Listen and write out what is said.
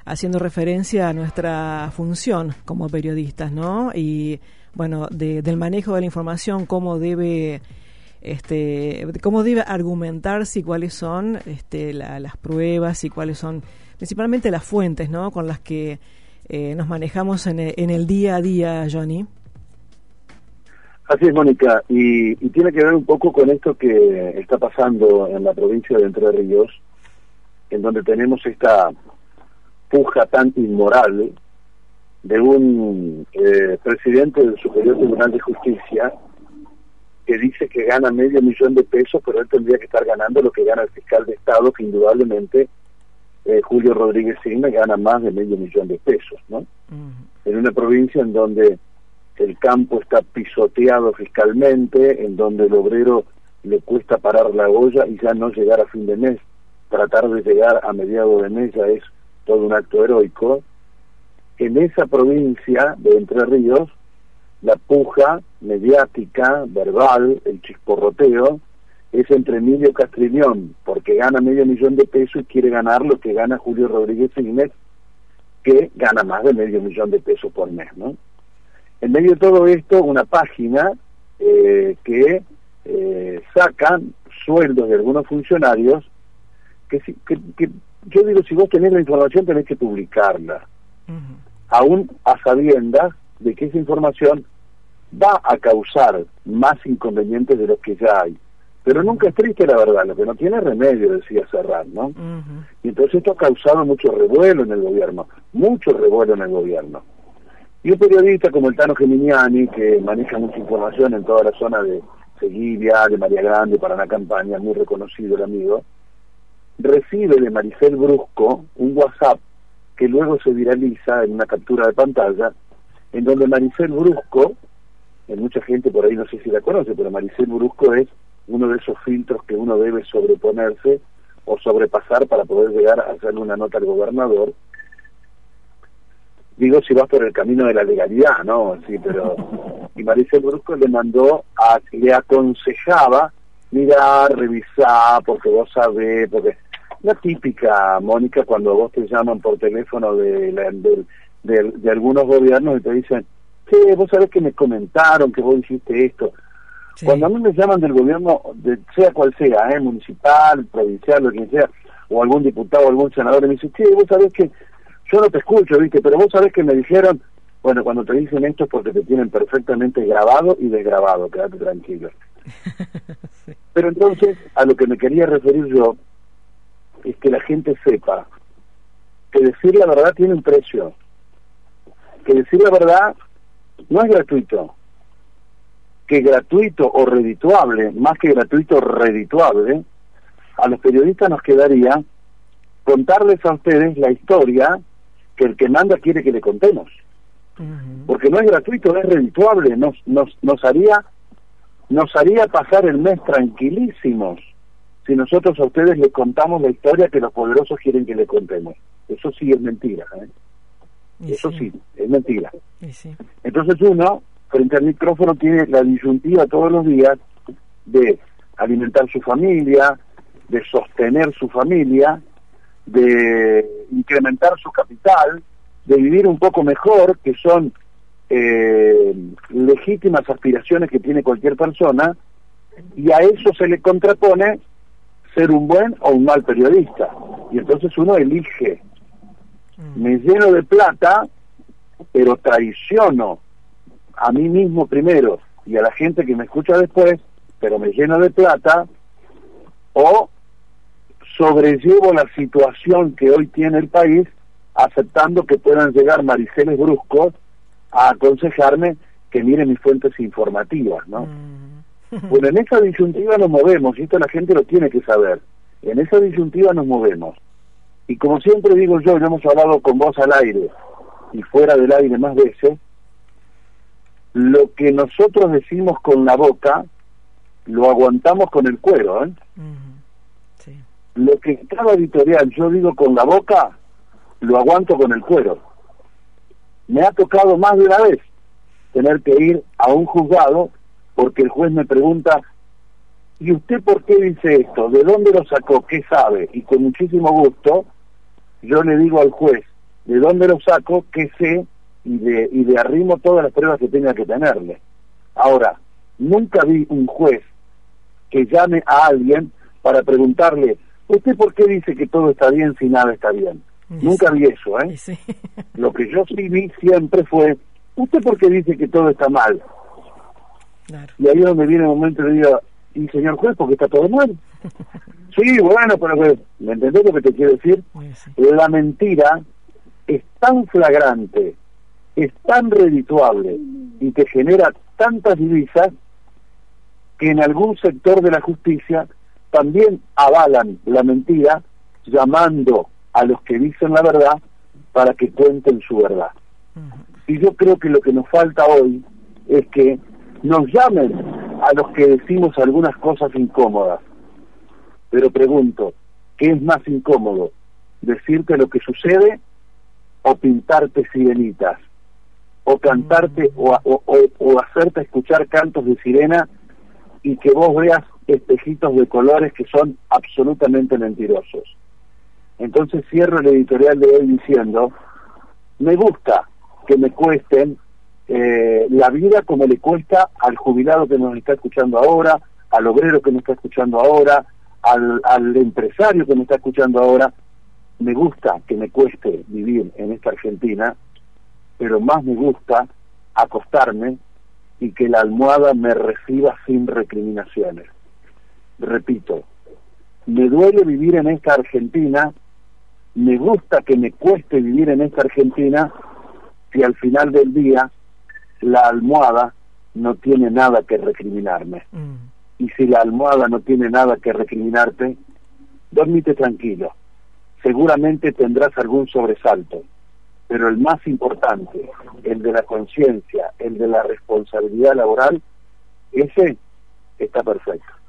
haciendo referencia a nuestra función como periodistas, ¿no? Y bueno, del manejo de la información, cómo debe argumentarse y cuáles son las pruebas y cuáles son principalmente las fuentes, ¿no? Con las que nos manejamos en el día a día, Johnny. Así es, Mónica, y tiene que ver un poco con esto que está pasando en la provincia de Entre Ríos, en donde tenemos esta puja tan inmoral de un presidente del Superior Tribunal de Justicia que dice que gana $500,000 de pesos, pero él tendría que estar ganando lo que gana el fiscal de Estado, que indudablemente Julio Rodríguez Signa gana más de $500,000 de pesos, ¿no? En una provincia en donde el campo está pisoteado fiscalmente, en donde el obrero le cuesta parar la olla y ya no llegar a fin de mes, tratar de llegar a mediados de mes ya es todo un acto heroico. En esa provincia de Entre Ríos, la puja mediática, verbal, el chisporroteo, es entre Emilio Castrillón, porque gana $500,000 de pesos y quiere ganar lo que gana Julio Rodríguez Signa, que gana más de $500,000 de pesos por mes, ¿no? En medio de todo esto, una página que sacan sueldos de algunos funcionarios que yo digo, si vos tenés la información tenés que publicarla, aún a sabiendas de que esa información va a causar más inconvenientes de los que ya hay. Pero nunca es triste la verdad, lo que no tiene remedio, decía Serrat, ¿no? Y entonces esto ha causado mucho revuelo en el gobierno, Y un periodista como el Tano Geminiani, que maneja mucha información en toda la zona de Seguivia, de María Grande, Paraná Campaña, muy reconocido el amigo, recibe de Maricel Brusco un WhatsApp que luego se viraliza en una captura de pantalla, en donde Maricel Brusco, mucha gente por ahí no sé si la conoce, pero Maricel Brusco es uno de esos filtros que uno debe sobreponerse o sobrepasar para poder llegar a hacerle una nota al gobernador. Digo, si vas por el camino de la legalidad, ¿no? Sí, pero... Y Maricel Brusco le aconsejaba, mirar, revisar, porque vos sabés, porque... La típica, Mónica, cuando vos te llaman por teléfono de algunos gobiernos y te dicen, che, vos sabés que me comentaron que vos dijiste esto. Sí. Cuando a mí me llaman del gobierno, sea cual sea, municipal, provincial, lo que sea, o algún diputado, algún senador, y me dice, che, vos sabés que yo no te escucho, ¿viste? Pero vos sabés que me dijeron, bueno, cuando te dicen esto es porque te tienen perfectamente grabado y desgrabado, quédate tranquilo. Sí. Pero entonces, a lo que me quería referir yo, es que la gente sepa que decir la verdad tiene un precio, que decir la verdad no es gratuito, que gratuito o redituable, más que gratuito redituable, a los periodistas nos quedaría contarles a ustedes la historia que el que manda quiere que le contemos, porque no es gratuito, es redituable, nos haría pasar el mes tranquilísimos si nosotros a ustedes les contamos la historia que los poderosos quieren que le contemos. Eso sí es mentira, Eso sí, es mentira. Sí. Entonces uno, frente al micrófono, tiene la disyuntiva todos los días de alimentar su familia, de sostener su familia, de incrementar su capital, de vivir un poco mejor, que son legítimas aspiraciones que tiene cualquier persona, y a eso se le contrapone ser un buen o un mal periodista. Y entonces uno elige, me lleno de plata, pero traiciono a mí mismo primero y a la gente que me escucha después, pero me lleno de plata, o sobrellevo la situación que hoy tiene el país, aceptando que puedan llegar Mariceles Bruscos a aconsejarme que mire mis fuentes informativas, ¿no? Bueno, en esa disyuntiva nos movemos, y esto la gente lo tiene que saber. En esa disyuntiva nos movemos. Y como siempre digo yo, ya hemos hablado con vos al aire y fuera del aire más veces, lo que nosotros decimos con la boca, lo aguantamos con el cuero, Sí. Lo que en cada editorial yo digo con la boca, lo aguanto con el cuero. Me ha tocado más de una vez tener que ir a un juzgado porque el juez me pregunta, ¿y usted por qué dice esto? ¿De dónde lo sacó? ¿Qué sabe? Y con muchísimo gusto yo le digo al juez, ¿De dónde lo saco? ¿Qué sé? Y de arrimo todas las pruebas que tenga que tenerle. Ahora, nunca vi un juez que llame a alguien para preguntarle, ¿usted por qué dice que todo está bien si nada está bien? Sí. Nunca vi eso, ¿eh? Sí. Lo que yo sí vi siempre fue, ¿usted por qué dice que todo está mal? Claro. Y ahí es donde viene el momento de diga, ¿y señor juez, por qué está todo mal? Sí, bueno, pero ¿me entendés lo que te quiero decir? Sí. La mentira es tan flagrante, es tan redituable y te genera tantas divisas que en algún sector de la justicia también avalan la mentira, llamando a los que dicen la verdad para que cuenten su verdad. Y yo creo que lo que nos falta hoy es que nos llamen a los que decimos algunas cosas incómodas. Pero pregunto, ¿qué es más incómodo? ¿Decirte lo que sucede o pintarte sirenitas? ¿O cantarte o hacerte escuchar cantos de sirena y que vos veas espejitos de colores que son absolutamente mentirosos? Entonces cierro el editorial de hoy diciendo, me gusta que me cuesten la vida como le cuesta al jubilado que nos está escuchando ahora, al obrero que nos está escuchando ahora, al empresario que me está escuchando ahora. Me gusta que me cueste vivir en esta Argentina, pero más me gusta acostarme y que la almohada me reciba sin recriminaciones. Repito, me duele vivir en esta Argentina, me gusta que me cueste vivir en esta Argentina, si al final del día la almohada no tiene nada que recriminarme. Y si la almohada no tiene nada que recriminarte, dormite tranquilo. Seguramente tendrás algún sobresalto, pero el más importante, el de la conciencia, el de la responsabilidad laboral, ese está perfecto.